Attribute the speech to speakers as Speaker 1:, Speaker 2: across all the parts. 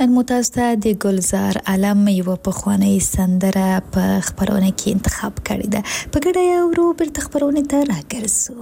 Speaker 1: نن متاسو ته د ګلزار عالم یو پخوانی سندره په خبرونه کې انتخاب کړی ده. په ګډه یو ورو بیرته خبرونه ته راګرځو.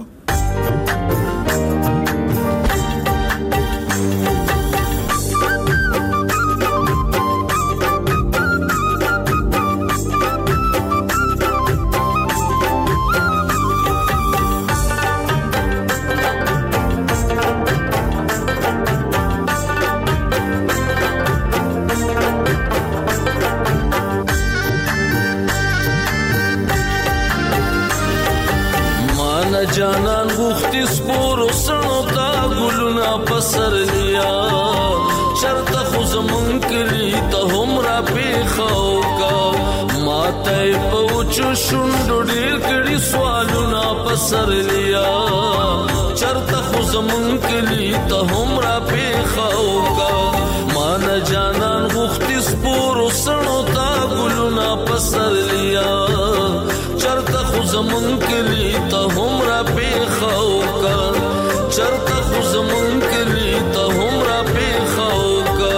Speaker 2: جانان غوختی سپورو سنو تا گلونا پسر لیا چرتا خوزمون کلی تا هم را پیخاو کا ماتای پوچو شندو دیر کری سوالونا پسر لیا چرتا خوزمون کلی تا هم را پیخاو کا مانا جانان غوختی سپورو سنو تا گلونا پسر لیا چرتا خوزمون کلی تا هم را پیخاو کا چرتا خوزمون کلی تا هم را پیخاو کا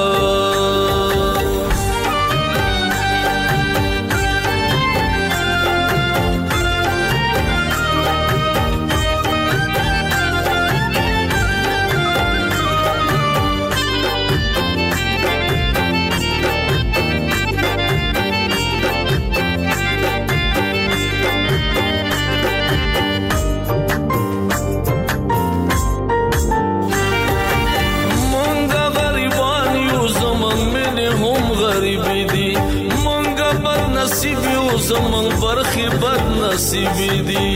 Speaker 2: زمن برخی بد نصیبی دی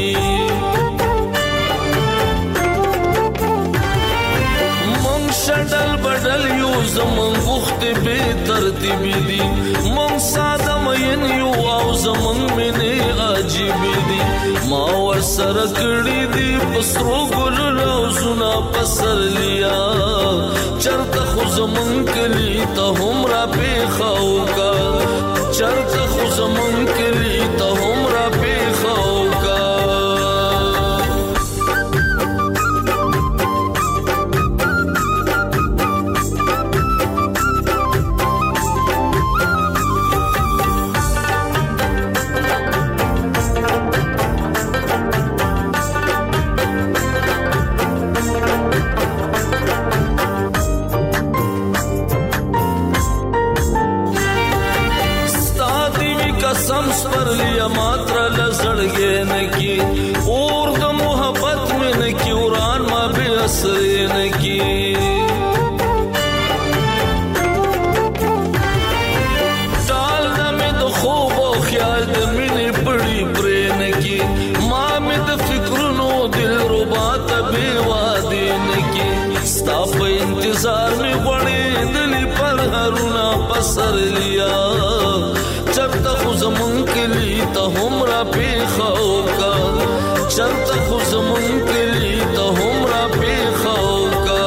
Speaker 2: من شدل بدل یو زمن وخت بے ترتیبی دی من ساده مین یو او زمن منی عجیبی دی ما ور سر کړی دی پسرو ګل روزنا پسر لیا چرته خو زمن کلی ته هم را پیخاو کا چرته خو زمن کلی ته هم را پیخاو کا पर लिया मात्रा लसड़गे न की और द मोहब्बत में न की उड़ान मा भी असरे न की टाल न में तो खूब ख्याल द मिनी बड़ी प्रेन की माँ में द फिक्रुनो दिल रुबात बेवादी न की स्ताप इंतजार में बड़े दिली पर हरुना पसर लिया चरता खुजमन कली ता हमरा पेखाओ का चरता खुजमन कली ता हमरा पेखाओ का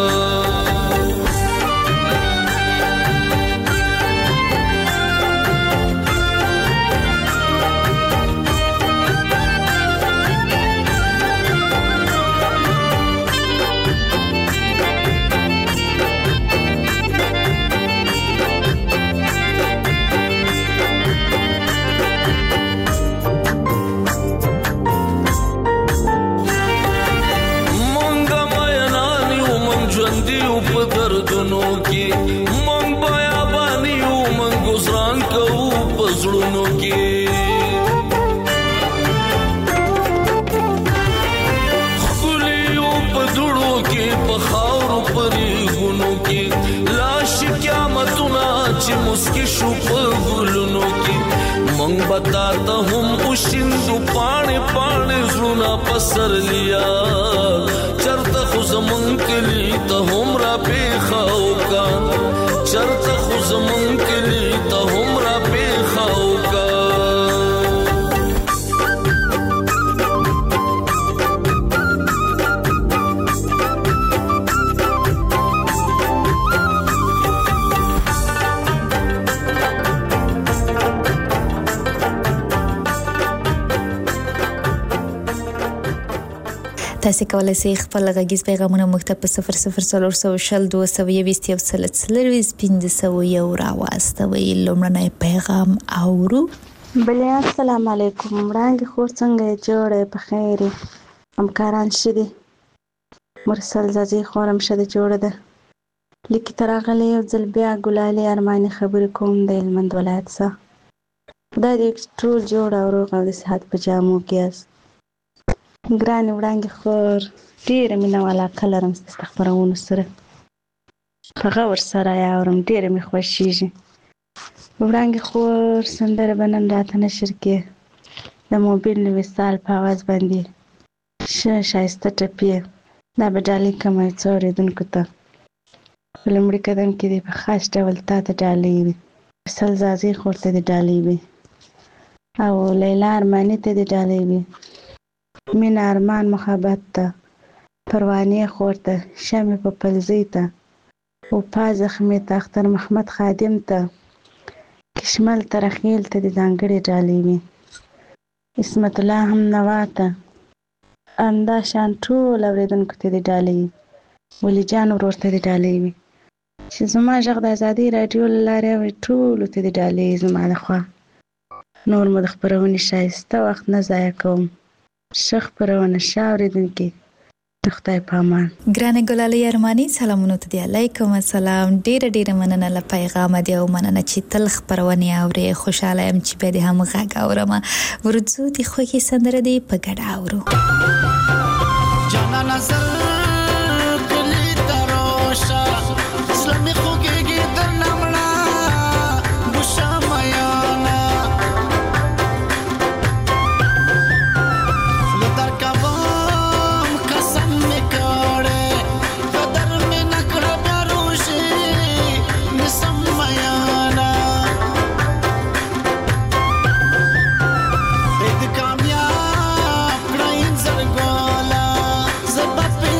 Speaker 2: दर्दनों की मंग बया बानियो मंग गुजरान कऊ पजड़नों की खुलियों पदड़ों की पखार परी गुनों की लाश क्या मतुना ची मुस्की शुपर गुलनों की मंग बताता हम उशिंदु पाने पाने जुना पसर लिया चरता खुजमन कली ता हमरा पेखाओ का चरता खुजमन कली ता हमरा पेखाओ का
Speaker 1: د تاسو کولای شئ خپل غږیز پیغامونه مکتب په 00402015 راواستوي. لومړنی پیغام اورو.
Speaker 3: بله السلام علیکم. وړاندې خور څنګه جوړه په خیر همکاران شدي مرسل زازي خورم شده جوړه ده لیکي تراغلی یو ځل بیا ګلالي ارماني خبرې کوم د هلمند ولایت څخه. دا دې ټول جوړ او روغ او د صحت په جامو کې یاست. ګرانې وړاندې خور ډېره مینه او علاقه لرم ستاسو خپرونو سره، په غور سره یې اورم، ډېره مې خوښېږي. وړاندې خور سندره به نن راته نشر کې د موبیل وصال په اواز باندې ښه ښایسته ټپې دا به ډالۍ کوم څو اورېدونکو ته. په لومړي قدم کې دې په خاص ډول تا ته ډالۍ وي، مرسل زازي خور ته دې ډالۍ وي او لیلا ارماني ته دې ډالۍ وي، مینه ارمان محبت ته، پروانې خور ته، شمې په پلزۍ ته، وپا زخمي ته، اختر محمد خادم ته، کشمل ترخیل ته دې ځانګړې ډالۍ وي، اسمت الله هم نوا ته، همدا شان ټول اورېدونکو ته دې ډالۍ وي، ولی جان ورور ته دې ډالۍ وي چې زما غږ د ازادۍ راډیو له لارې اوري، ټولو ته دې ډالۍ زما د خوا. نور مو د خپرونې ښایسته وخت نه ضایع کوم. ښه خپرونه، ښه اورېدونکي، د خدای په امان.
Speaker 1: ګرانه ګلالي ارماني سلامونه ته دی. علیکم السلام. ډېره مننه له پیغام دی او مننه چې تل خبرونه اوري. خوشاله یم چې به دې هم غږ اورم. ورځو دي خوږی سندره دی په ګډه اورو.
Speaker 4: جانا نظر کلی تروشا اسلامی خوږیږي در نمړه بوشا میانا لدر کبام قسم میکړه قدر می نکړه بروشي نسم میانا اې د کامیاب کړه انځر ګولا زبا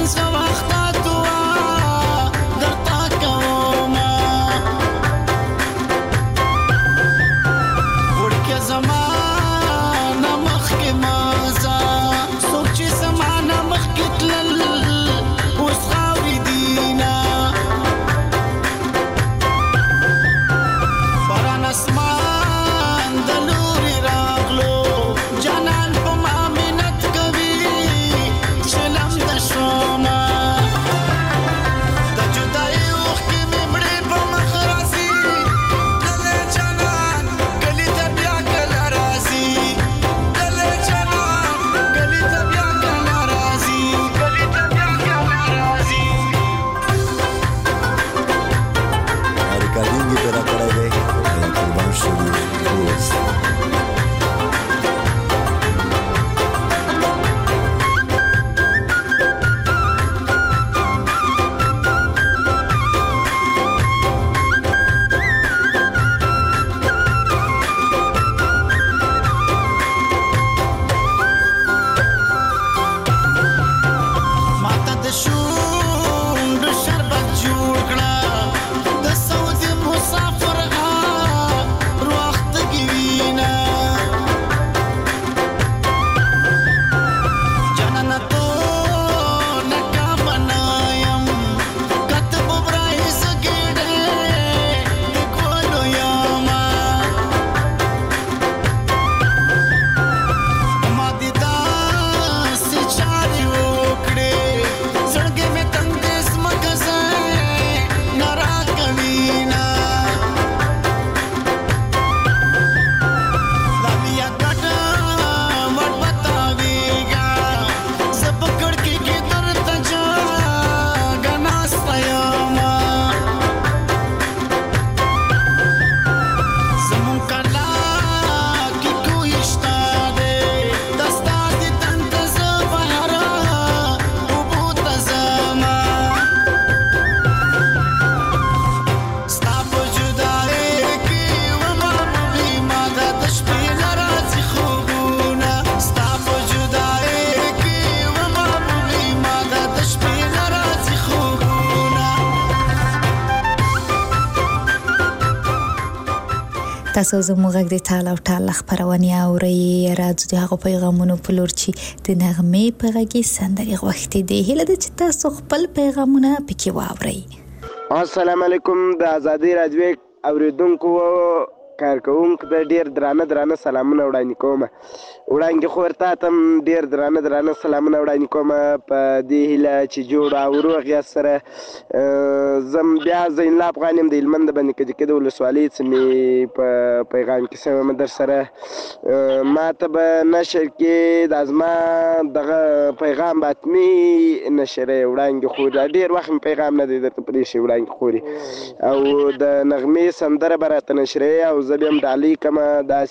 Speaker 1: تاسو زموږ غږ د ټال او ټال خبرونه اوري راځي د هغه پیغامونو په لور چې د نغمې په غږی سندري غوښتي دي هله د چې تاسو خپل پیغامونه پکې واوري
Speaker 5: السلام علیکم د ازادي رادیو اوریدونکو کارکونکو د ډیر درانه سلامونه وړاندې کوم وړاندې خو ورته تم ډیر درانه سلامونه وړاندې کوم په دې هیله چې جوړ او روغ یا سره زم بیا زین الله افغانیم د هلمند باندې کې د ولسوالۍ سمې په پیغام کې سم در سره ما ته به نشر کې د ازما دغه پیغام باتمی نشر وړاندې خو ډیر وخت پیغام نه دی درته پرې شي وړاندې خوري او د نغمې سندره براته نشرې او زبیم ډالۍ کما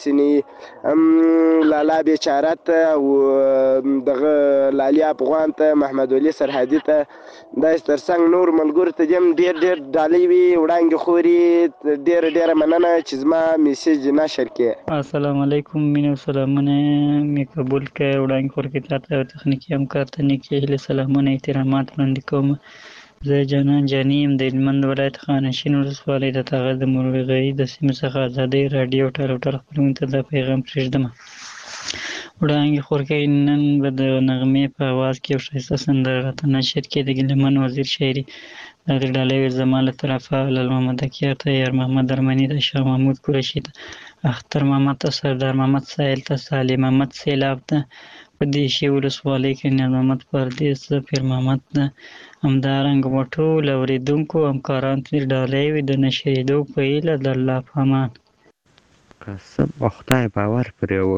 Speaker 5: داسنی لالا بیچارت او دغه لالی افغان ته محمد علي سرحدي ته د ترڅنګ نور ملګر ته جام ډیر ډالۍ وی وړاندې خوري ډیر مننه چې زما میسج نشر کې
Speaker 6: السلام علیکم مینه سلامونه می قبول کړه وړاندې خور کې تاسو تخنیکی همکار ته نیکی له سلامونه احترامات وړاندې کوم زه جانان جانیم د هلمند ولایت خانشین ولسوالۍ د تغه د مرغۍ د سیمې څخه ازادي رادیو ټاروټر خپرونې ته د پیغام پرېږدم وړاندې خور کې نن به د نغمې په आवाज کې یو ښایسته سندره راته نشر کې د ګلمن وزیر شاعري د ډالۍ زما له طرفه لاله محمد اکیار ته یار محمد ارمني د شاه محمود قریشي ته اختر محمد ته سردار محمد سایل ته صالح محمد سیلاب ته په دې شی ولسوالۍ کې نیاز محمد پردیس پیر محمد همدارنګه په ټولو اورېدونکو همکارانو ته ډالۍ وي د نشریدو په هیله د الله په امان.
Speaker 7: قسم په خدای باور پرې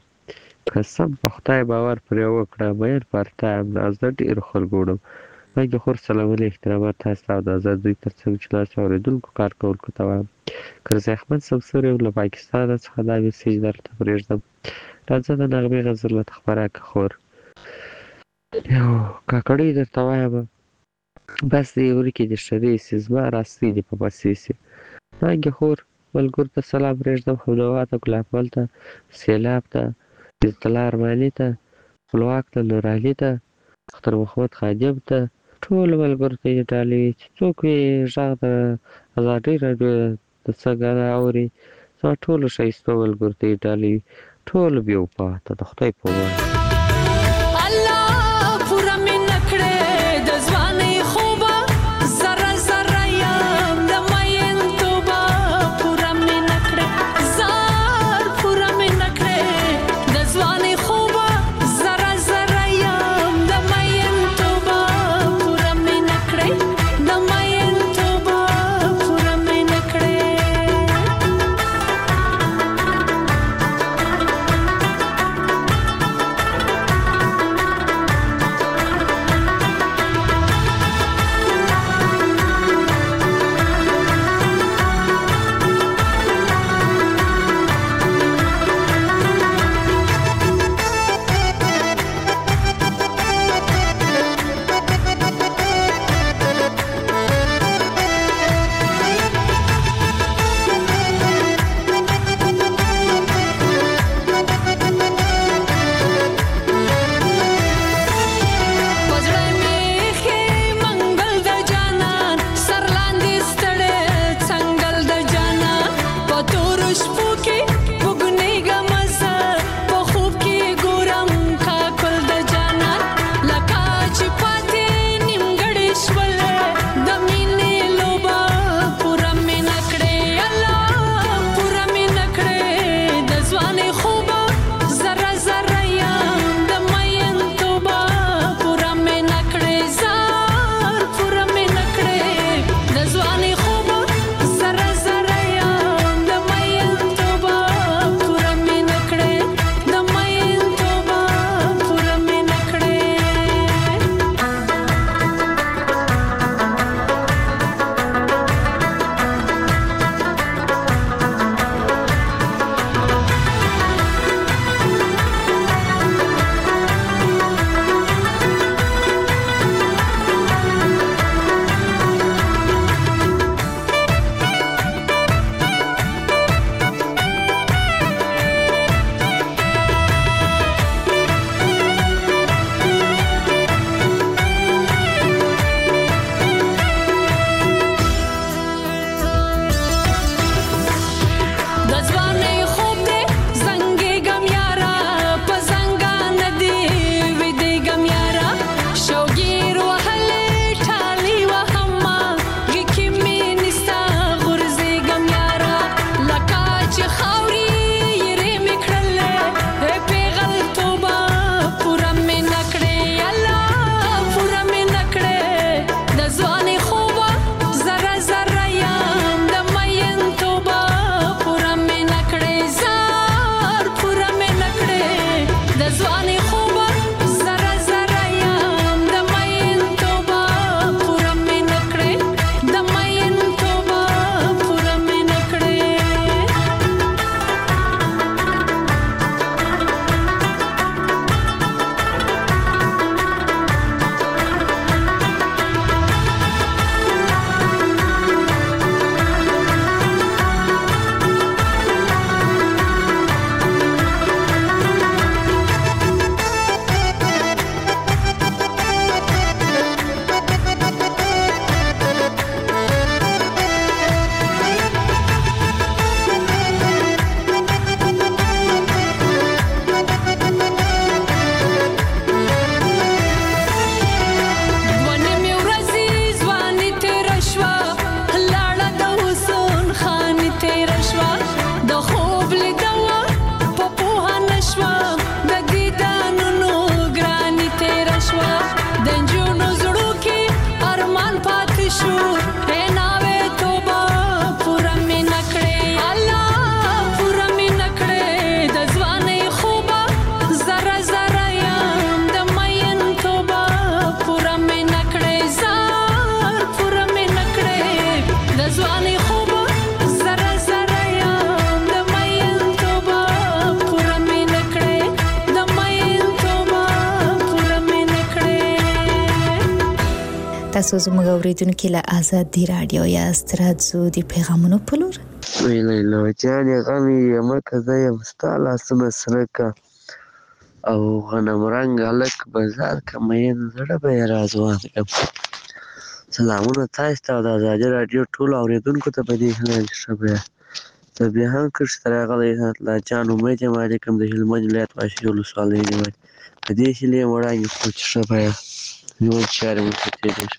Speaker 7: وکړه مېر پرته امناز د ډېرو خلکو وړم باید خور سلامونه احترامات تاسو ته د آزادۍ ترڅنګ چې لاس اورېدونکو کار کوونکو ته وایم کرزي احمد سمسور له پاکستان څخه دا میسیج درته پرېږدم راځه د نغمې غزل ته خبره که خور یو کاکړی درته وایم بس دې ورکې د شرې سي زما راستي دې په پسې سي باید خور ملګرو ته سلام پرېږدم همنوا ته ګلابګل ته سیلاب ته عزت الله ارماني ته خپلواک ته نورعلي ته اختر محمد خادم ته ټولو ملګرو ته یې ډالۍ وي چې څوک یې غږ د ازادۍ راډیو د څنګه اوري زما ټولو ښایستو ملګرو ته یې ډالۍ وي ټولو بې وفاته د خدای په امان
Speaker 1: تاسو زموږ اوریدونکو له آزادي رادیو یاست. راځو د پیغامونو په لور.
Speaker 7: ویلې جانې غمي مکه زه یم ستا لاسونه سره که او غنم رنګ هلک بازار که مین زړه به یې راځوان کړم. سلامونه تاسو ته او د ازادي راډیو ټولو اورېدونکو ته په دې هیله چې ښه به یاست. زه بیا هم کښې ته راغلی الله جان امید یم علیکم د هلمند ولایت واشي ولسوالۍ نیولې په دې هیلې یم وړاندې کړو چې ښه به یاست ژوند چارې مو ښه تېرېږي.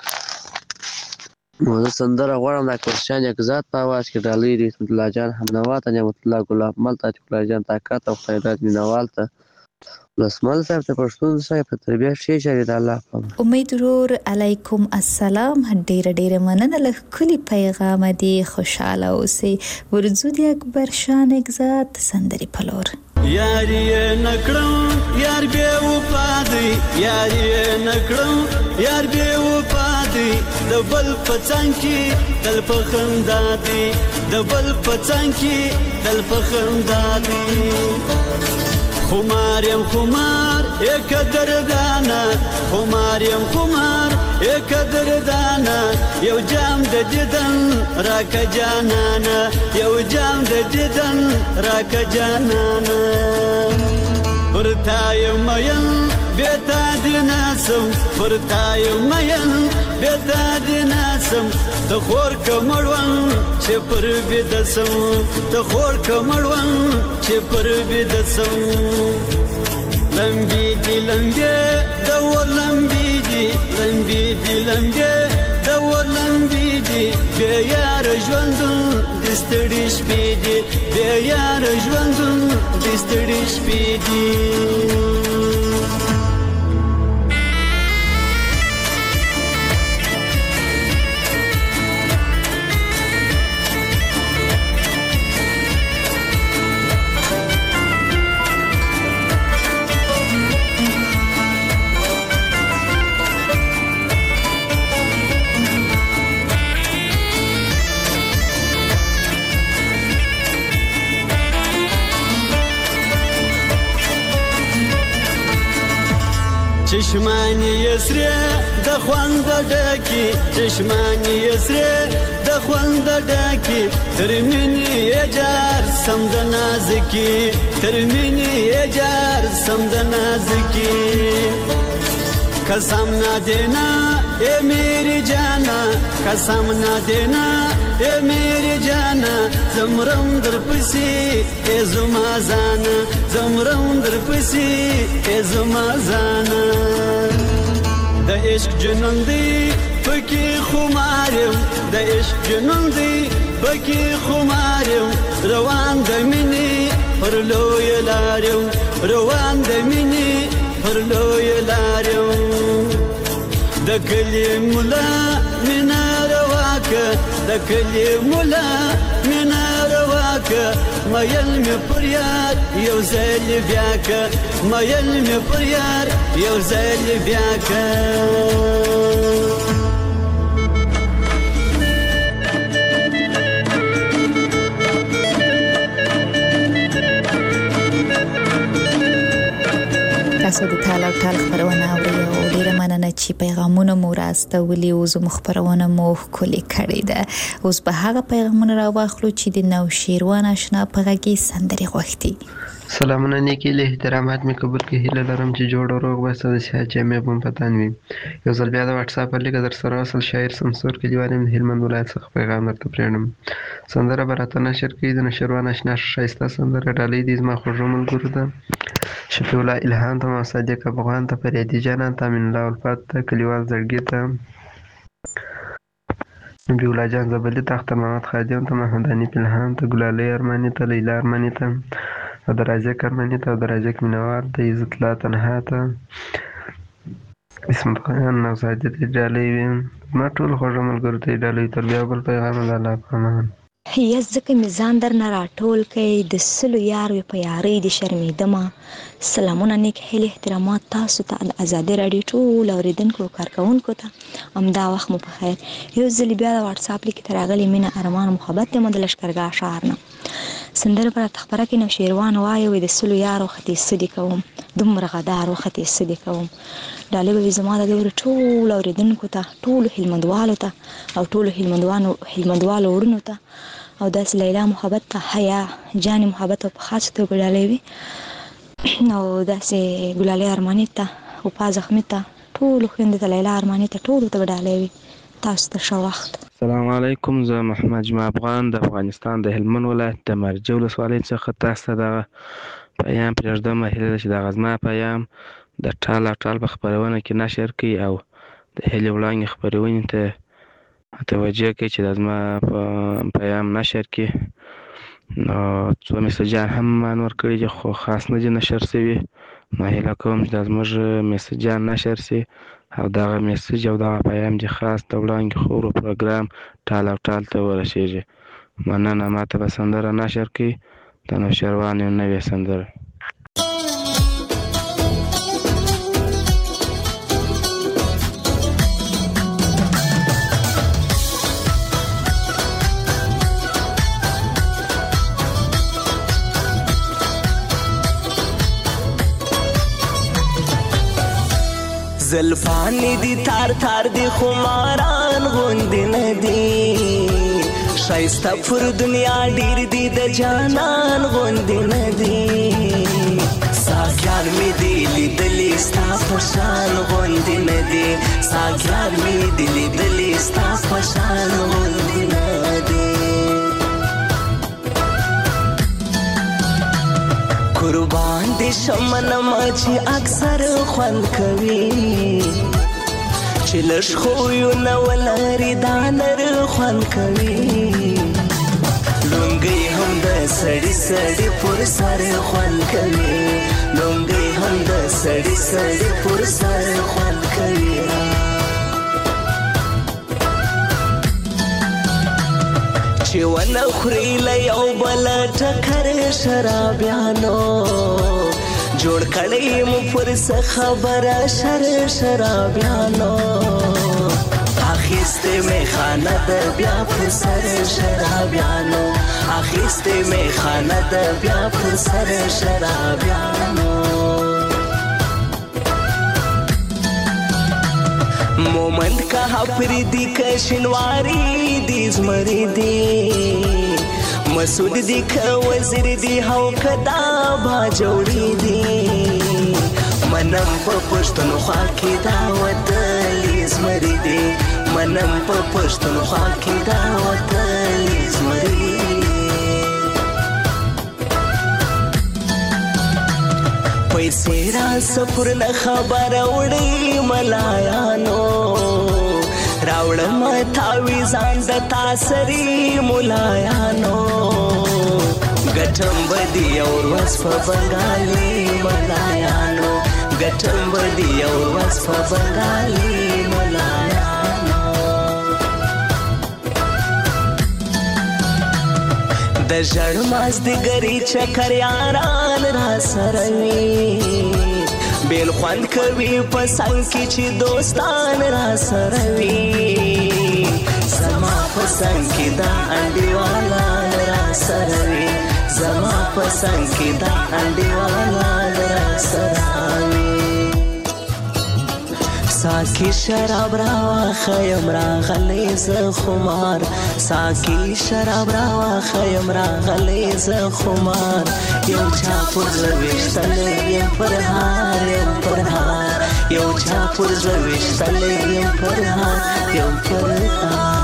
Speaker 7: نو زه سندره غواړم د اکبرشاه نیکزاد په اواز کې ډالۍ د اسمت الله جان حمنوا ته نعمت الله ګلاب مل ته عتیق الله جان طاقت او خیرات مینوال ته لسمل صاحب ته پښتون صاحب په تربیه ښې چارې د الله په
Speaker 1: امید ورور علیکم السلام. ډیره مننه له کلی پیغام دی. خوشاله اوسئ. ورځو د اکبرشاه نیکزاد سندري په لور.
Speaker 4: یاری نکړم یار به وپادي یاری نکړم یار به وپادي د بل پڅان کی تل په خندا دي د بل پڅان کی تل په خندا دي. خمار یم خمار یک دردانا خمار یم خمار یک دردانا یو جام د دیدن راکه جانانا یو جام د دیدن راکه جانانا پرتای مین بیتا دیناسم پرتای مین بیتا دیناسم ته خور کمړون چې پر بدسم ته خور کمړون چې پر بدسم. لمبي دي لمبي دو لمبي دي لمبي دي لمبي دو لمبي دي بيار ژوندون دستړي شپې دي بيار ژوندون دستړي شپې دي. چشمانی یسری د خوند ډکی چشمانی یسری د خوند ډکی ترمنی اجار سم د نازکی ترمنی اجار سم د نازکی. قسم نہ دینا اے میری جانا قسم نہ دینا اے میری جانا زمرم در پسی اے زما زانا زمرم در پسی اے زما زانا. د عشق جنون دی پکی خمارم د عشق جنون دی پکی خمارم روان د منی پر لوی لارم روان د منی پر لوی لارم. د کلی مولا مینا رواکه د کلی مولا مینا رواکه مایل می پر یار یو ځل بیا که مایل می پر یار یو ځل بیا که.
Speaker 1: تاسو د ټال خبرونه اورئ او ډیره مننه چې پیغامونه مو راستولي او زموږ خبرونه مو ښکلې کړې ده. اوس به هغه پیغامونه راواخلو چې د نوشیروان آشنا په غږی سندري غوښتي.
Speaker 8: سلامونه نیکی له احترامات می قبول کې هیله لرم چې جوړ او روغ بسته د صحت جامع بم پتان وي. یو ځل بیا د واتس اپ لیک در سره اصل شاعر سمسور کلیوالم د هلمند ولایت څخه پیغام درته پرېږدم. سندره براته نشر کوي د نشروان آشنا شایسته سندره ډالۍ دې زما خوږو ملګرو ده شفیع الله الهام ته صادق افغان ته فریدي جانان ته امین الله الفات ته کلیوال زړګي ته نبی الله جان زبلی ته اختر محمد خادم ته محمد حنیف الهام ته ګلالۍ ارماني ته لیلا ارماني ته او درازق ارماني ته او درازق مینوار ته عزت الله تنها ته اسم خان نوزادي ته ډالۍ ما ټول خوږو ملګرو ته ډالۍ تر بیا بل پیغام الله په امان.
Speaker 9: یا ځکه میزان در نه راټول کړئ د سلو یارو په یارۍ د شرمېدمه. سلامونه نیک هیلې احترامات تاسو ته د ازادي راډیو ټول اوریدونکو کارکوونکو ته همدا وخت مو په خیر. یو ځل بیا د واتس اپ لیک ته راغلی مینه ارمان محبت ته مو د لښکرګاه ښار نه سندره پر تخبره کې نو شیروان وایي وي د سلو یارو ختی سدي کوم دومره غدار وختي سدي کوم ډالې به زما د ټول اوریدونکو ته ټول هلمندوالو ته او ټول هلمندوالو ورونو ته او داس لیلا محبت ته حیا جان محبت په خاص توګه ډالې وي نو داسې ګلالي ارماني ته او پازخمي ته ټول خويندې ته لیلا ارماني ته ټول ته ډالې وي تاسو ته ښه وخت.
Speaker 10: السلام علیکم، زه محمد جمع افغان د افغانستان د هلمند ولایت د مرجع ولسوالۍ څخه تاسو ته دغه پیام پرېږدم. هیله ده چې دغه زما پیام د ټال او ټال په خپرونه کې نشر کړي او د هیلې وړانګې خپرونې ته توجه کوي چې د زما پیام نشر کړي. نو څو میسجان هم مان ورکړي چې خو خاص نه دي نشر شوي، نو هیله کوم چې دا زموږ میسجان نشر شي او دغه میسج او دغه پیام چې خاص د وړانګې خورو پروګرام ټال او ټال ته ورسیږي. مننه. ماته به سندره نشر کړي د نوشیروان یو نوې سندره.
Speaker 11: زلفانی دی تار تار دی خماران غوندی ندی شایسته پر دنیا ډیر دی د جانان غوندی ندی ساکیان می دی لیدلی ستا پشان غوندی ندی ساکیان می دی لیدلی ستا پشان غوندی ندی قربان دی شمنم چې اکثر خوند کوي چې لږ خویونه ولري دا نر خوند کوي لونګۍ هم د سړي سړي پر سر خوند کوي لونګۍ هم د سړي سړي پر سر خوند کوي چې ونه خوري له یو بل ټکر شرابیانو جوړ کړی مو پر څه خبره شرابیانو اخیسته می خانه د بیا پر سر شرابیانو اخیسته می خانه د بیا پر سر شرابیانو مومند کا حفری دی کشنواری دی زمری دی مسعود دی که وزیر دی هاو کدا با جوړی دی منم په پښتونخوا کې دا وطن زمری دی منم په پښتونخوا کې دا وطن زمری دی پیسې را سفر نه خبر وړي ملایانو راوړم تاویزان د تاسری ملایانو ګټم بدی اور وس په بنگالي ملایانو ګټم بدی اور وس په بنگالي ملایانو د ژړ ماز د ګری چکر یاران را سره وي بیل خوند کوي په څنګ کې چې دوستان را سره وي زما په څنګ کې دا انډیوالا را سره وي زما په څنګ کې دا انډیوالا را سره وي ساکی شراب را خیم را غلی ز خمار ساکی شراب را خیم را غلی ز خمار یو چا پر زویشتل یم پر هار یم پر هار یو چا پر زویشتل یم پر هار یم پر هار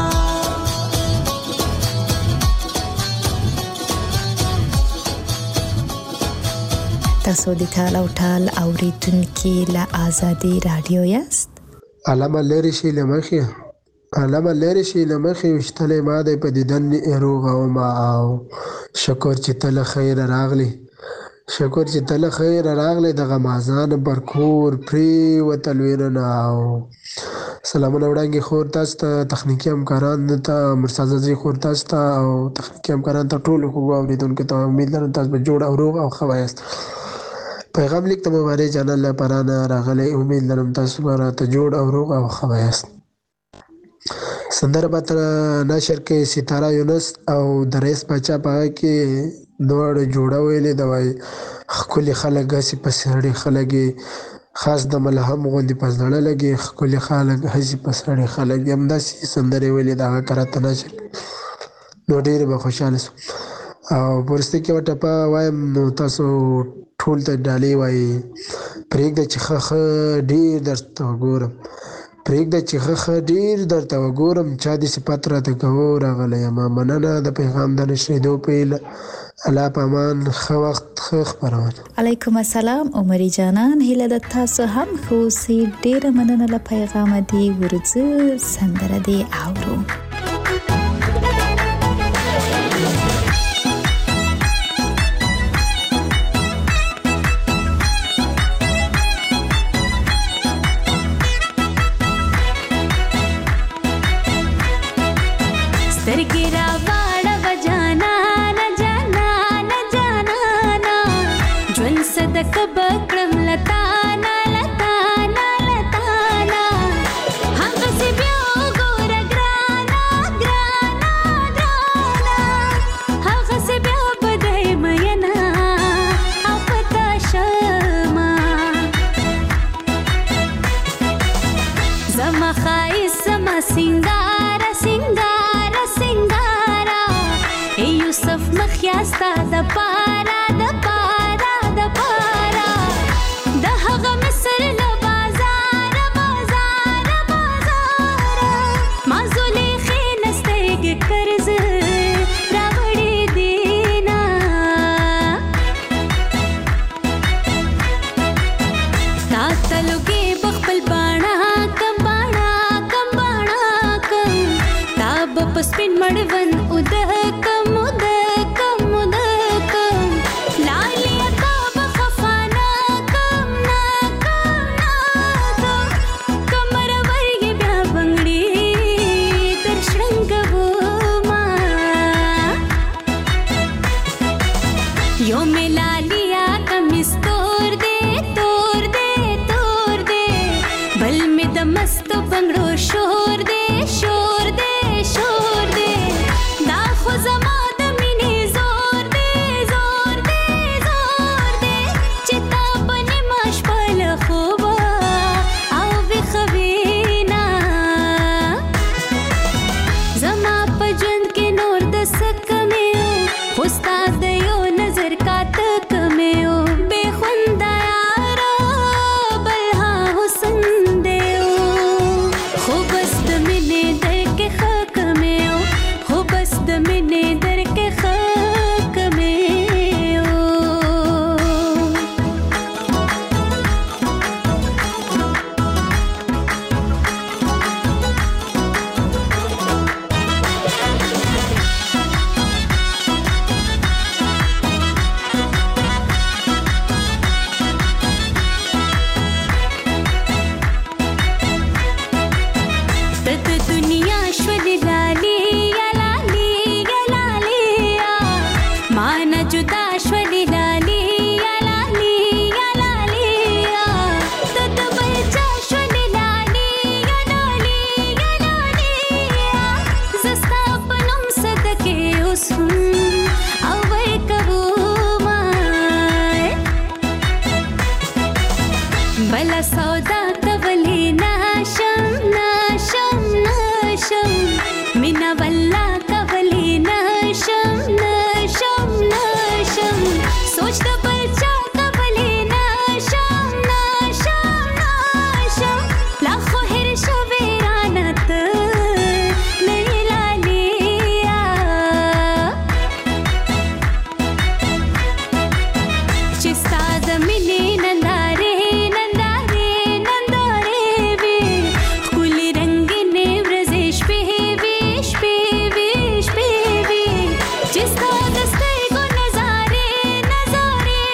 Speaker 1: تاسو د ټال او ټال اوریدونکي له آزادي رادیو یاست.
Speaker 12: علامه لری شي لمخه علامه لری شي لمخه وشتلې ما د پدیدن ایروغ او ما او شکر چې تل خیر راغلی شکر چې تل خیر راغلی د غمازان برکور پری وتلویرنا او سلامونه وړاندې خور تاسو ته تخنیکی همکاران ته مرسازي خور تاسو ته او تخنیکی همکاران ته ټول خو اوریدونکو ته امید لرم تاسو به جوړ او روغ او خوایست. پیغام لیک ته مبارک چینل لپاره نه راغلی امید لرم تاسو به ته جوړ او روغ او خوایست. سندره به تر نشر کې ستاره یونس او د رئیس باچا په هغه کې دواړه جوړه ویلې ده، وایي ښکلي خلک هسې په سړي خلک خاص د ملهم غوندې په زړه لګي، ښکلي خلک هسې په سړي خلک همداسې سندرې ویلې ده، هغه که راته نشر نو ډېرې به خوشحاله شم. او په وروستۍ کې به ټپه وایم نو تاسو ټول ته ډالۍ وایي پرېږده چې ښه ډېر درته وګورم، پرېږده چې ښه ډېر درته وګورم، چا دې صفت راته کوو راغلی یم. مننه د پیغام د نشرېدو په هیله. الله په امان. ښه وخت، ښه خپرونه.
Speaker 1: علیکم السلام عمري جانان، هیله د تاسو هم ښه اوسئ. ډېره مننه له پیغامه دې ورځه سندره دې اورو.
Speaker 13: سترګې راواړه و جانانه جانانه جانانه، ژوند صدقه به کړم لتانه لتانه لتانه، هغسې بیا وګوره ګرانه ګرانه ګرانه، هغسې بیا به دی مینه او په تا شمه، زما ښایست زما سینګاره سینګاره سینګاره، ای یوسف مخیاستا د پارا د پارا د پارا، د هغه مصر له بازاره بازاره بازاره، ما زلیخې نسترګې قرض راوړې دینا، تا تلوګې بخپل باڼه کم باڼه کم باڼه کم، تا به په سپین مړوند اوده کم اوده کم اوده کم، لالیا تا به خفا نه کم نه کم نه کم، کمرور یې بیا بنګړي در شرنګومه، یو مې لالیا کمیس تور دی تور دی تور دی، بل مې د مستو بنګړو شور دی شور دی شور دی، دا خو زما د مینې زور دی زور دی زور دی، چې تا په نیمه شپه له خوبه او ویښه وینا، زما په ژوند کې نور د څه کمې و، خو ستا د یو نظر کاته کمې و، بې خونده یاره بل ها حسن دی و، خو بس د مینې در کې ښه کمې و، خو بس د مینې در کې ښه کمې و. ته د دنیا شولې لالې یا لالې یا لالې یا، ما نه جدا شولې لالې یا لالې یا لالې یا، ته د بل چا شولې لالې یا لالې یا لالې یا، زه ستا په نوم صدقې اوس هم او ورکومه، بله سودا کولی نشم نشم نشم، مینه والله کولی نشم نشم نشم، سوچ د بل چا کولی نشم نشم نشم، لا خو هېر شوې رانه ته نه یې لالیا، چې ستا د مینې نندارې نندارې نندارې وي، ښکلې رنګینې ورځې شپې وي شپې وي شپې وي، چې ستا د سترګو نظارې نظارې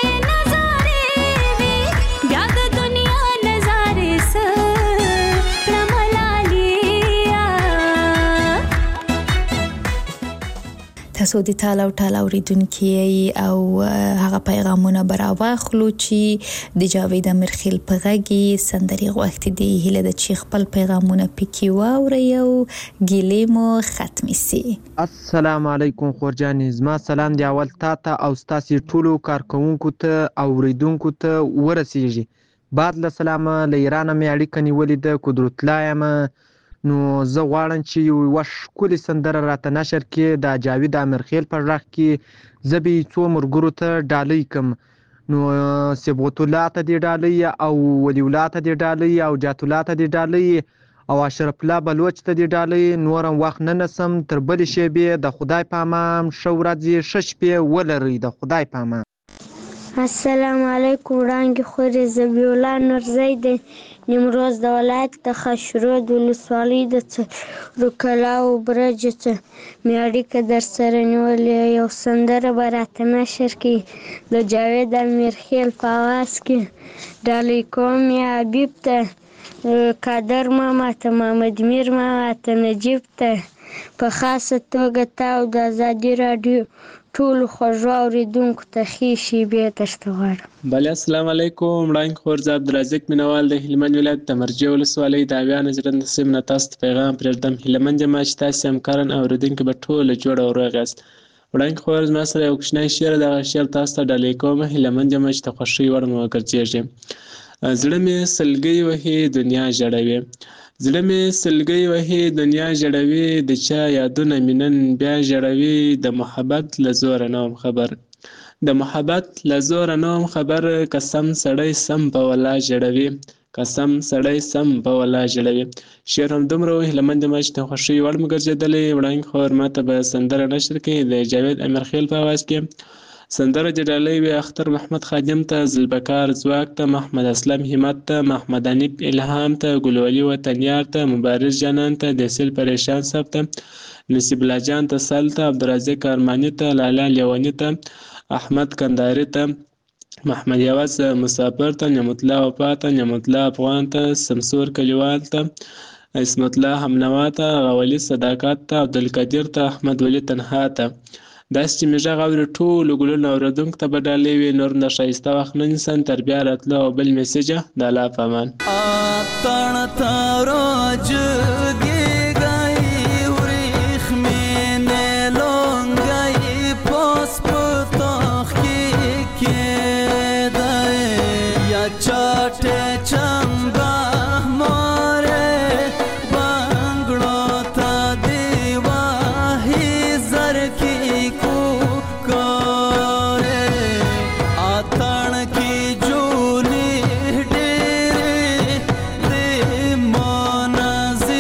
Speaker 1: تاسو د ټال او ټال اوریدونکو او هغه پیغامونه براوخلو چې د جاوید امرخیل په غږی سندري غوښتي دی هله د چی خپل پیغامونه پکې واوري او ګیلې مو ختمي سي.
Speaker 14: السلام علیکم خورجان، زما سلام دی اول تاسو او تاسو ټولو کارکونکو ته او اوریدونکو ته ورسیږي. بعد له سلامه له ایران مې اړیکه نیولې ده قدرت الله یم. نو زه غواړم چې یو ښکلې سندره راته نشر کړي د جاوید امرخیل په غږ کې. زه به څو مرګرو ته ډالۍ کم، نو سبغت الله ته دې ډالۍ او ولی الله ته دې ډالۍ او جات الله ته دې ډالۍ او اشرف الله بلوچ ته دې ډالۍ. نورم وخت نه نسم تر بلې شیبې د خدای په امان ښه ورځې ښه شپې ولرئ د خدای په امان.
Speaker 15: السلام علیکم وړانګې خورې زبیولا نورزی د نیمروز د ولایت د خاشرود ولسوالۍ د څلورو کلاو برج څخه مې اړیکه در سره نیولې. یو سندره به راته نشر کړي د جاوید امرخیل په اواز کې. ډالۍ کوم یا حبیب ته، قادر ماما ته، محمد میر ماما ته، نجیب ته، په خاصه توګه تا او د ازادي راډیو ټولو خوږو اوریدونکو ته ښې شېبې درته غواړم.
Speaker 16: بله السلام علیکم وړانګې خور، زه عبدالرزاق مینوال د هلمند ولایت د مرجې ولسوالۍ د اویا ژرنده سیم نه تاسو ته پیغام پرېږدم. هیله یم چې تاسې همکاران او اورېدونکي به ټوله جوړ او روغ یاست. وړانګې خور زما سره یو کوچنی شعر دغه شعر تاسو ته ډالۍ کوم. هیله مند یم چې د خوښۍ وړ مو وګرځېږي. زړه مې سلګۍ وهي دنیا ژړوي، زړه مې سلګۍ وهي دنیا ژړوي، د چا یادونه مې نن بیا ژړوي. د محبت له زوره نه وم خبر، د محبت له زوره نه وم خبر، قسم سړی سم په ولا ژړوي، قسم سړی سم په ولا ژړوي. شعر همدومره و. هیله مند یم چې د خوښۍ وړ مو ګرځېدلی. وړانګې خور ماته به سندره نشر کړي د جاوید امرخیل په اواز کې. سندره د ډالۍ وي اختر محمد خادم ته، ذوالبقار ځواک ته، محمد اسلم همت ته، محمد حنیف الهام ته، ګلولي وطنیار ته، مبارز جانان ته، دسیل پریشان صاحب ته، نصیب الله جان ته، سل ته، عبدالرزاق ارماني ته، لالا لیوني ته، احمد کنداري ته، محمد یواز مسافر ته، نعمت الله وفا ته، نعمت الله افغان ته، سمسور کلیوال ته، عصمت الله همنوا ته، غولی صداقت ته، عبدالقدیر ته، احمد ولی تنها ته. داسې چې مې غږ اوري ټولو ګلونو اورېدونکو ته به ډالۍ وي. نور د ښایسته وخت نه نیسم تر بیا راتلو او بل میسیجه د الله په امان.
Speaker 17: Manazil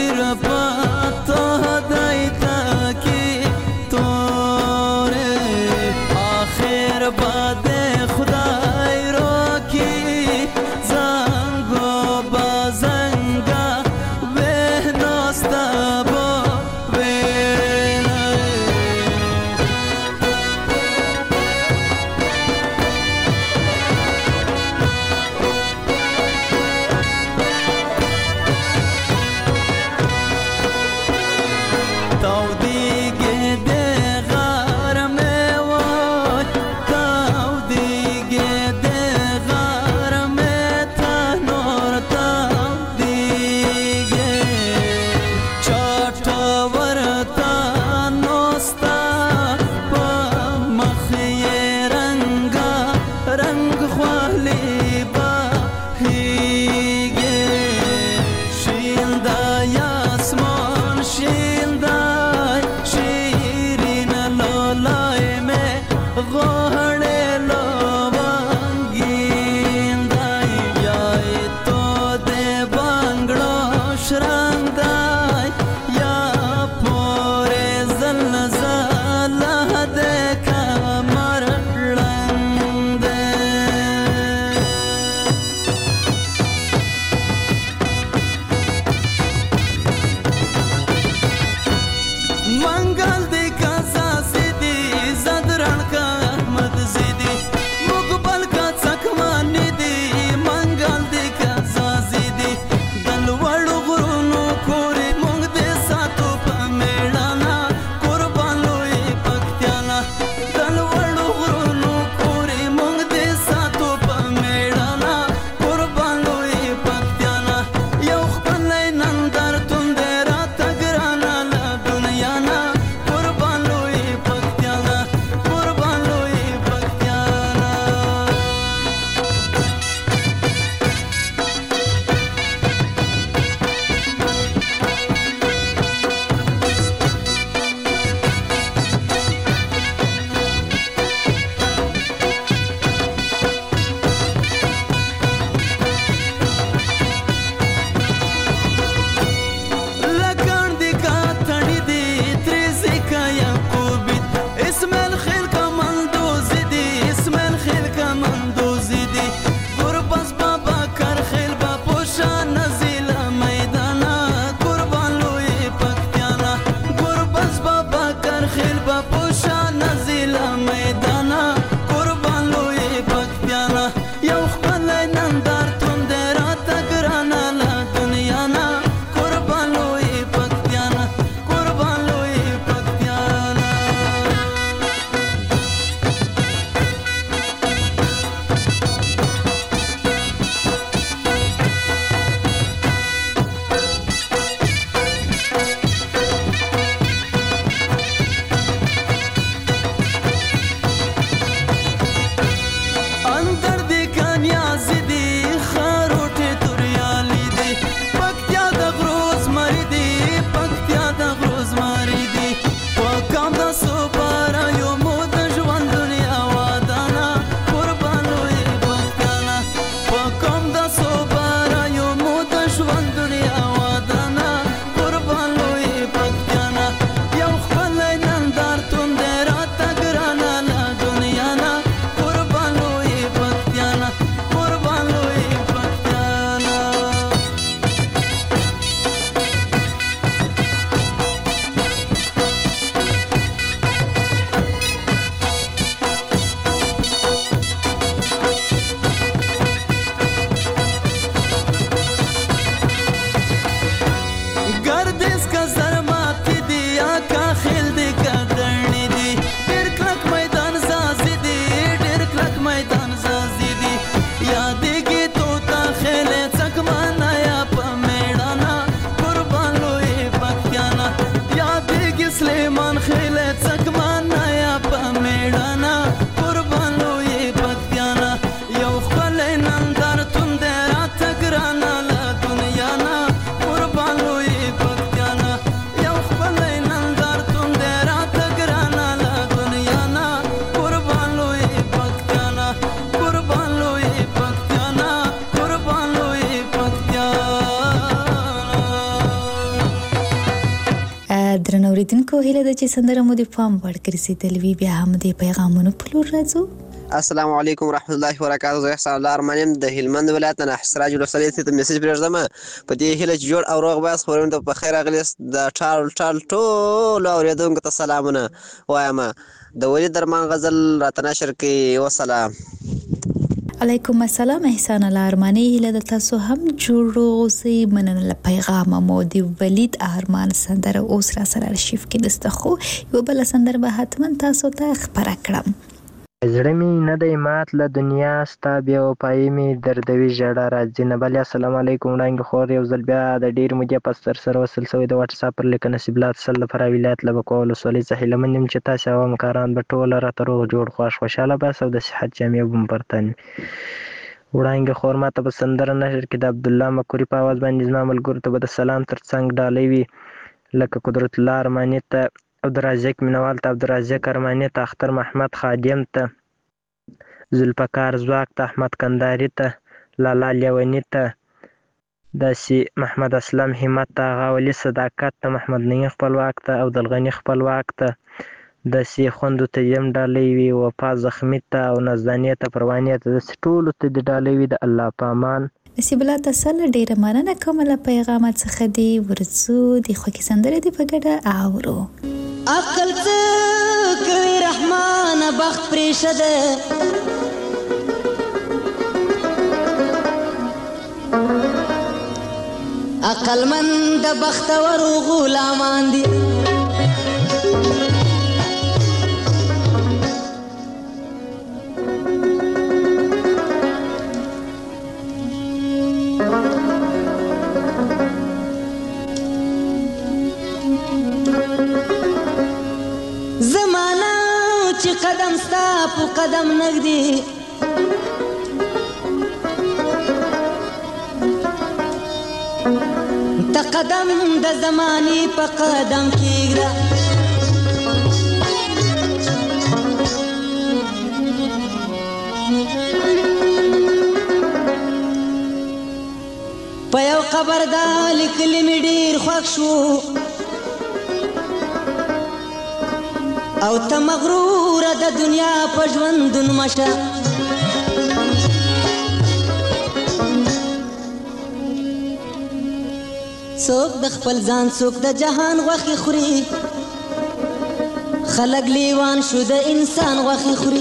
Speaker 1: اوریدونکو هیله ده چې سندره مو د پام وړ ګرځېدلې وي. بیا هم د پیغامونو په لور راځو.
Speaker 17: السلام علیکم ورحمت الله وبرکاته. زه احسان الله ارمانیم د هلمند ولایت نه سراج الرسالې ته میسج پرېږدم په دې هیله چې جوړ او روغ باز خبرونه ته په خیر راغلیست. د ټول اورېدونکو ته سلامونه وایم. د ولي درمان غزل راته نشر کړي. وسلام.
Speaker 1: علیکم السلام. احسان الله ارمانی هیله ده تاسو هم جوړ اوسئ. مننه له پیغام مو د ولید ارمان سندره اوس را سره ارشیف کې دسته، خو یو بل سندره به حتما تاسو ته خبره کړم.
Speaker 14: زړه مې نه دی مات له دنیا ستا بیا وفایي مې دردوي ژړا راځي نه بلې. السلام علیکم وړانګې خور، یو ځل بیا د ډېر مودې پس تر سره وصل شوی د واټساپ پر لیکه نصیب الله تسل د فراه ولایت له بکوه ولسوالۍ څخه هیله مند یم چې تاسې او همکاران به ټوله راته روغ جوړ خوښ خوشحاله بس او د صحت جامې به برتن. وړانګې خور ما ته په سندره نشر کې د عبدالله مکوري په اواز باندې زما ملګرو ته به د سلام تر څنګ ډالۍ وي لکه قدرت الله ارماني ته، عبدالرازق مینوال ته، عبدالرازق ارماني ته، اختر محمد خادم ته، ذوالفقار ځواک ته، احمد کنداري ته، لالا لیوني ته، داسې محمد اسلم همت ته، هغه ولي صداقت ته، محمد نعیم خپلواک ته، او دلغني خپلواک ته، داسې خوندو ته یم ډالۍ وي، وفا زخمي ته او نزدانې ته، پروانې ته، داسې ټولو ته دې ډالۍ وي. د الله په امان.
Speaker 1: نصیب الله تسل ډیره مننه کوم له پیغامات څخه دی. ورڅو د خوږې سندره دی په ګډه اورو.
Speaker 18: عقل څه کوي رحمان بخت پریشه ده، عقل من د بختور غلامان دي. زمانہ چې قدم ستا په قدم نږدې، ته قدم د زمانې په قدم کېږده. په یو قبر دا لیکلي مې ډېر خوښ شو، او ته مغروره د دنیا په ژوندون مشه. څوک د خپل ځان څوک د جهان غوښې خوري، خلک لیوان شو د انسان غوښې خوري.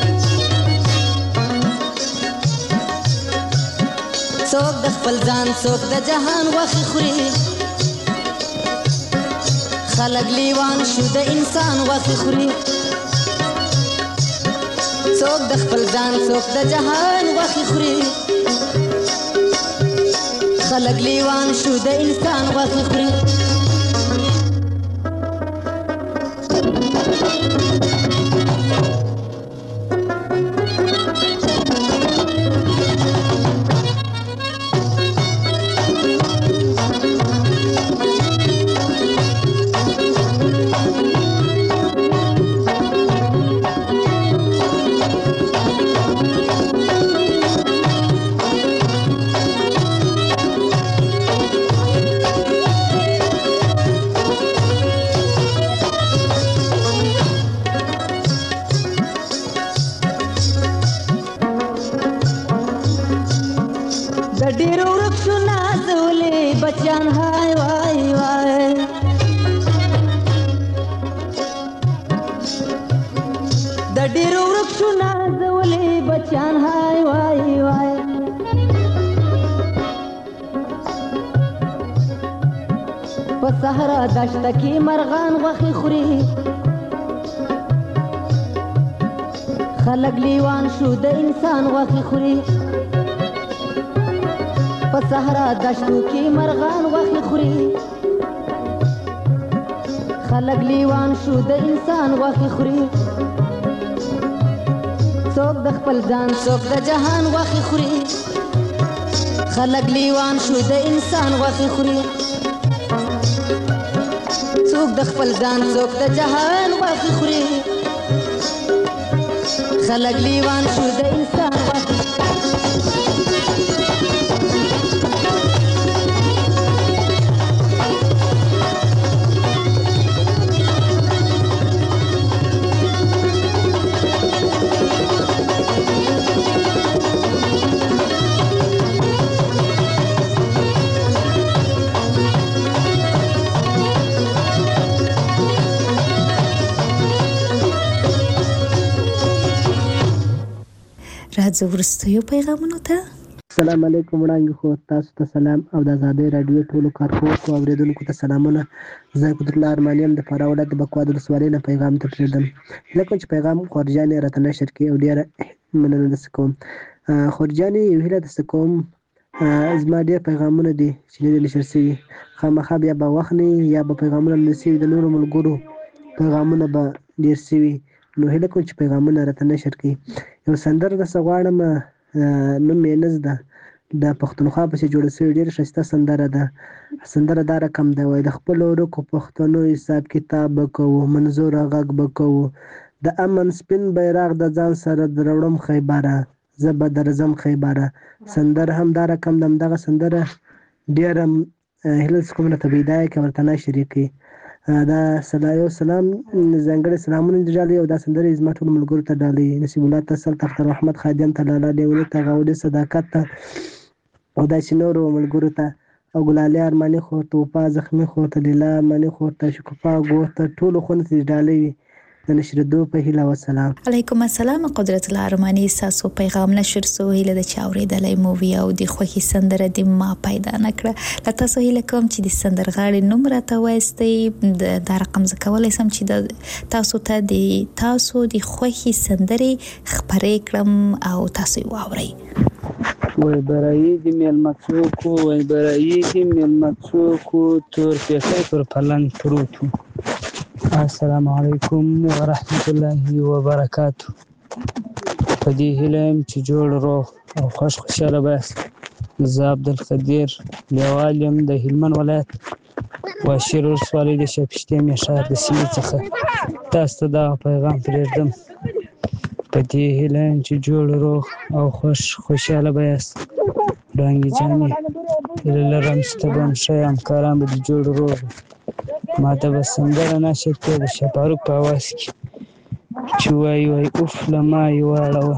Speaker 18: څوک د خپل ځان څوک د جهان غوښې خوري، خلق لیوان شو د انسان غوښې خوري. څوک د خپل ځان څوک د جهان غوښې خوري، خلق لیوان شو د انسان غوښې خوري.
Speaker 19: صحرا دشته کې مرغان غوښې خوري، خلک لیوان شو د انسان غوښې خوري. په صحرا دشتو کې مرغان غوښې خوري، خلک لیوان شو د انسان غوښې خوري. څوک د خپل ځان څوک د جهان غوښې خوري، خلک لیوان شو د انسان غوښې خوري. څوک د خپل ځان څوک د جهان غوښې خوري، خلک لیوان شو د انسان غوښې خوري.
Speaker 1: راځو وروستیو پیغامونو ته.
Speaker 20: السلام علیکم وړاندې خو تاسو ته سلام او د آزادۍ راډیو ټولو کارکوونکو او اورېدونکو ته سلامونه. زه قدرت الله ارماني یم د فراه ولایت د بکواه د ولسوالۍ نه پیغام ته پرېږدم. لکه چې پیغام خورجانې راته نشر کړي او ډېره مننه درڅه کوم. خورجانې یو هیله درڅه کوم، زما ډېر پیغامونه دي چې نه دي نشر شوي، خامخا بیا به وخت نه یا به پیغامونه نه شوي، د نورو ملګرو پیغامونه به ډېر شوي، نو هیله کوم چې پیغامونه راته نشر کړي. یو سندره درڅه غواړم، نوم یې نه زده، د پښتونخوا پسې جوړه شوې ډېره ښایسته سندره ده. سندره دا رقم ده، وایي د خپلو ورکو پښتنو حساب کتاب به کوو، منظوره غږ به کوو، د امن سپین بیرغ د ځان سره دروړم خیبره، زه به درځم خیبره. سندره هم دا رقم ده، همدغه سندره ډېره هیله کوم راته بیدایه کړي، ورته نشر یې کړي. دا یو سلام ځانګړی سلامونه دې ډالۍ او دا سندرې زما ټولو ملګرو ته ډالۍ، نصیب الله ته، سل تختر محمد خادم ته، لالا ډیولي ته، غاولي صداقت ته او داسې نورو ملګرو ته، او ګلالۍ ارماني خور ته، وفا زخمي خور ته، لیلا ارماني خور ته، شکوفا ګور ته، ټولو خونو ته دې ډالۍ وي د نشرېدو په هیله. وسلام.
Speaker 1: علیکم السلام. قدرت الله ارماني، ستاسو پیغام نشر سو، هیله ده چې اورېدلی مو وي او د خوښې سندره دې ما پیدا نه کړه. له تاسو هیله کوم چې د سندرغاړې نوم راته وایستئ، دا رقم زه کولی سم چې تاسو ته د تاسو د خوښې سندرې خپرې کړم او تاسو یې واورئ.
Speaker 21: وای برایږي میلمه څوک و، وای برایږي میلمه څوک و، تور پیکی پر پلنګ پروت و. السلام علیکم ورحمت الله وبرکاتو. په دې هیله یم چې جوړ روغ او خوشحاله بایاست. زه عبدالقدیر لیوال یم د هلمند ولایت واشیر ولسوالۍ د شاپشتې میشار د سیمې څخه تاسو ته دغه پیغام پرېږدم. په دې هیله یم چې جوړ روغ او خوشحاله بایاست. وړانګې جانې هیله لرم چې ته به هم ښه یې، همکاران به دې جوړ روغ وي. ما ته به سندره نشر کړې د شفاروق په اواز کې چې وایي اوف له ما یې واړوه.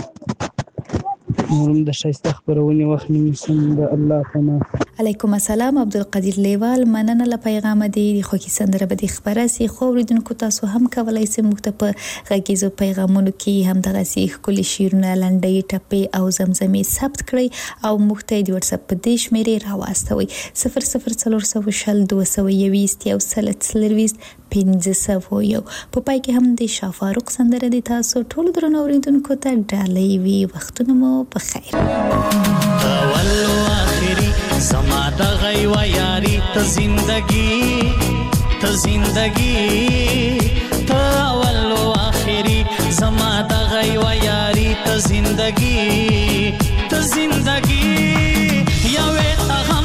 Speaker 21: نور هم د ښایسته خپرونې وخت نیسم د الله په نام.
Speaker 1: علیکم السلام. عبدالقدیر لیوال، مننه له پیغامه دی. د خوښې سندره به دې خپره سي. خو اورېدونکو تاسو هم کولی سئ موږ ته په غږیزو پیغامونو کې همدغسې ښکلي شعرونه، لنډۍ، ټپې او زمزمې ثبت کړئ او موږ ته یې د وټساپ په دې شمېرې راواستوئ 00402021 په پای کې هم د شفاروق سندره د تاسو ټولو درنو اورېدونکو ته ډالۍ وي. وختونه مو په خیر.
Speaker 22: زما د غیو یاری ته زندگی ته اول و آخری، زما د غیو یاری ته زندگی یوې ته غم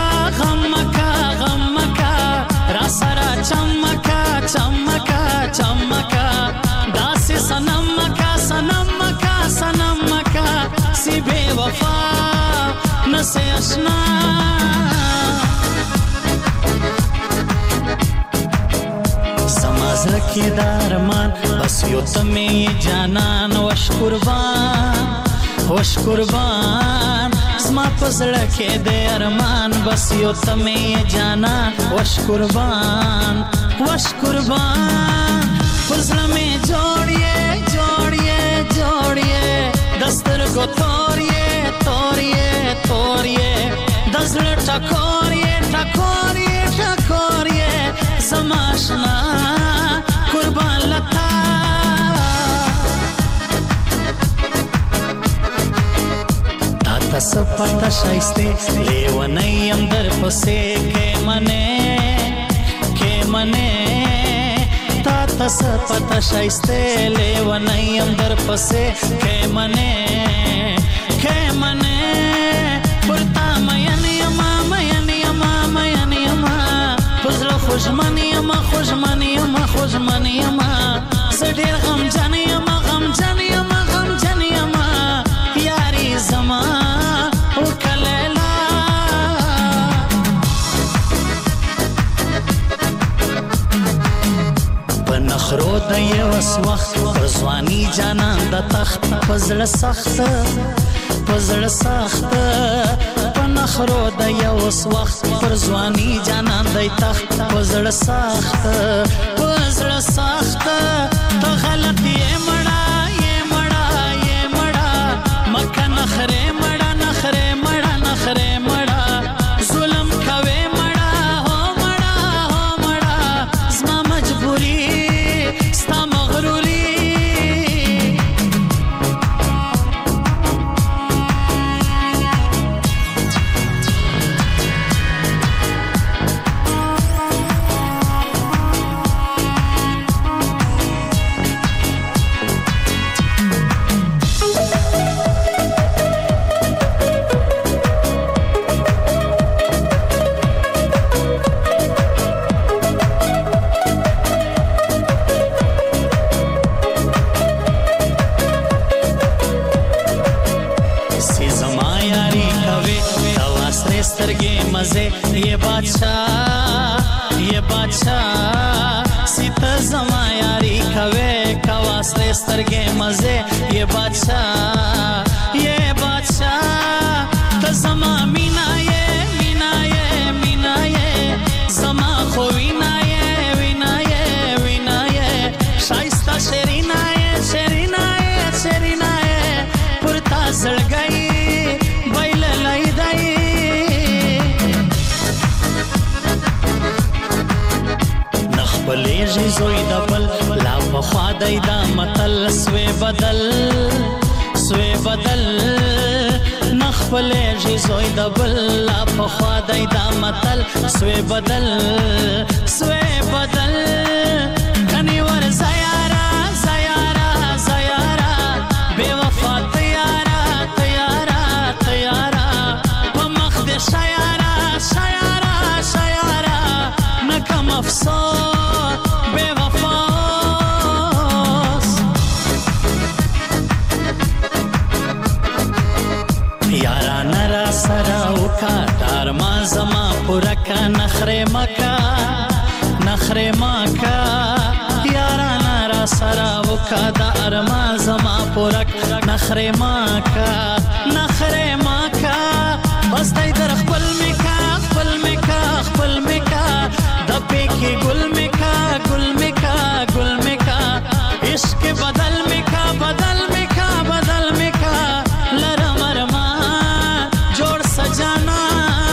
Speaker 22: مکا را سره چمکا داسې صنم مکا سی بے وفا نسے اشنا سماز رکی دارمان بس یو تمی جانان وش قربان زما پزړه کې د ارمان بس یو تمی جانان وش قربان پزړه می جوړیه دستر کو توریه دزړه ټکوریه زماشنا قربان لتا تا سپټه شایسته لیونیم در پسې کې منه تا سپټه شایسته لیونیم در پسې کې منه پرتا مین یما پزړه خوشمن یما زه ډېر غمجن یما یاري زما او کلیلا په نخرو د یو وخت پر ځواني جانان د تخت پزړه سخت په نخرو د یو وخت پر ځواني جانان د تخت پزړه سخت ته غلط یې مړه سترګې مزه یہ بادشاہ سیتا زما یاری کوي کواسته سترګې مزه یہ بادشاہ ته زما مینا یې زما خو وینا یې شایسته شرینا یې پرتا زړګي بایل لایدای نخبلیږي زوی د بل لا پخوا دی دا متل سوی بدل نخبلیږي زوی د بل لا پخوا دی دا متل سوی بدل کنی ور زیارا بے وفا تیارا په مخ دې شیارا نکم افسوس بے وفاس یارا نرا سرا وکا دارما زما پورکا نخره مکا یارا نرا سرا وکا دارما زما پورک نخره مکا بس دای در خپل میکا د پیکی گل میکا عشق بدل میکا لرم ارمان جوړ سجانا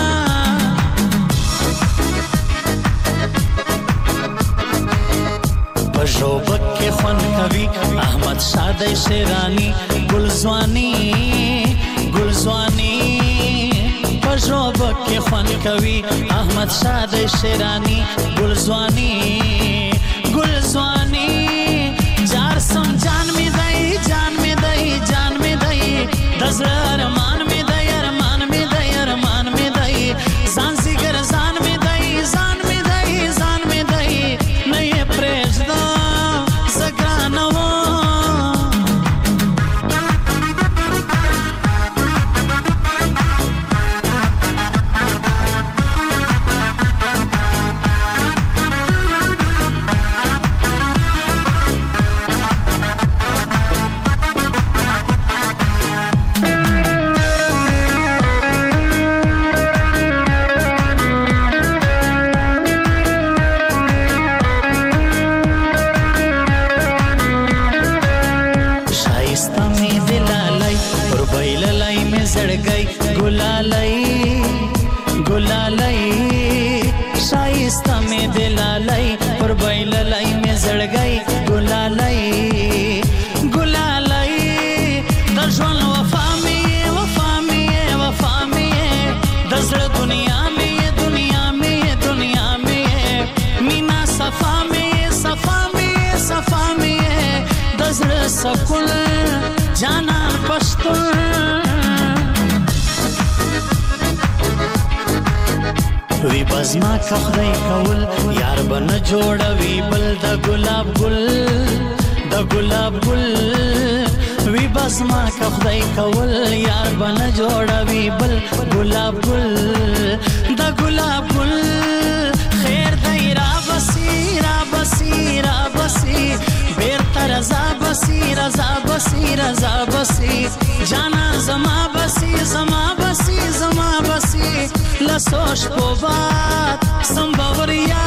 Speaker 22: پژوبک کې خوند کوي احمد شادی شیرانی گلزوانی پژوبک کې خوند کوي احمد شادی شیرانی گلزوانی جار سم جان می دی دزر ارمان می دی ځان زیګر ځان می دی نه یې پرېږده زګرانو ګلالای شایسته می دلالای پر بیلالای می زړګای ګلالای د ژوند وفا می د زړه دنیا می مینا صفا می د زړه سکون جانان پښتون وی بزما که خدای کول یار بن جوړوي بل د ګلاب ګل وی بزما که خدای کول یار بن جوړوي بل ګلاب ګل خیر دی را بسی بیرته رضا بسی جانا زما بسی لسوش په باد سم باوریا